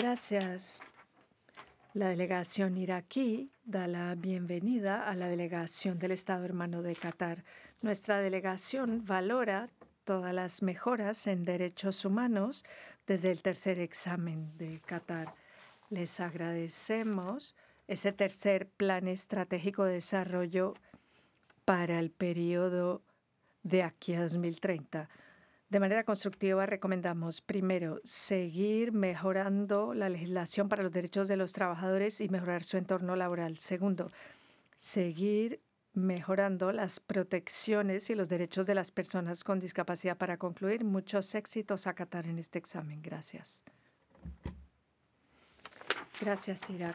Gracias. La delegación iraquí da la bienvenida a la delegación del Estado hermano de Qatar. Nuestra delegación valora todas las mejoras en derechos humanos desde el tercer examen de Qatar. Les agradecemos ese tercer plan estratégico de desarrollo para el periodo de aquí a 2030. De manera constructiva, recomendamos, primero, seguir mejorando la legislación para los derechos de los trabajadores y mejorar su entorno laboral. Segundo, seguir mejorando las protecciones y los derechos de las personas con discapacidad. Para concluir, muchos éxitos a Qatar en este examen. Gracias. Gracias, Irak.